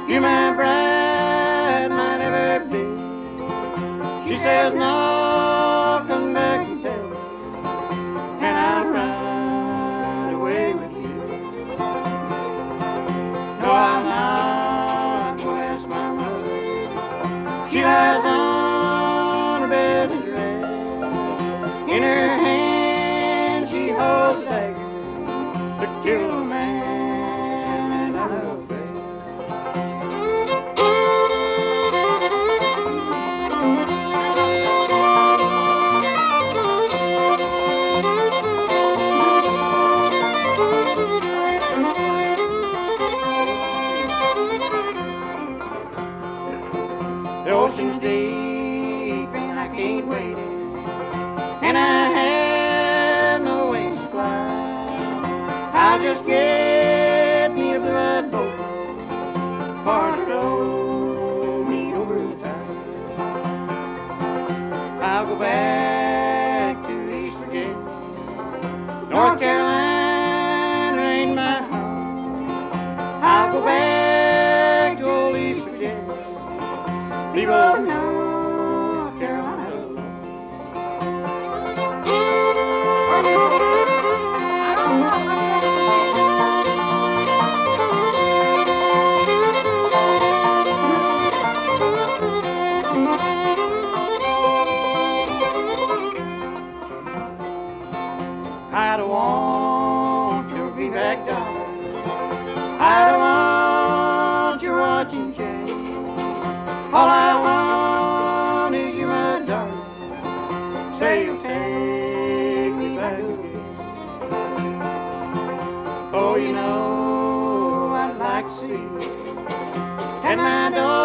You my bride, my never be. She says, no, come back and tell me, and I'll ride away with you. No, I'll not go ask my mother. She lies on her bed and dress. In her hand she holds a dagger to kill a man and I love her. The ocean's deep and I can't wade in, and I have no wings to fly. I'll just get me a blood boat for to float me over the tide. I'll go back to East Virginia. North Carolina ain't my home. I'll go back to old East Virginia. Leave old North Carolina alone. I don't want your greenback dollar. I don't want your watch and chain. All I want is you, my darling. Say you'll take me back again. Oh, you know I'd like to see you at my door.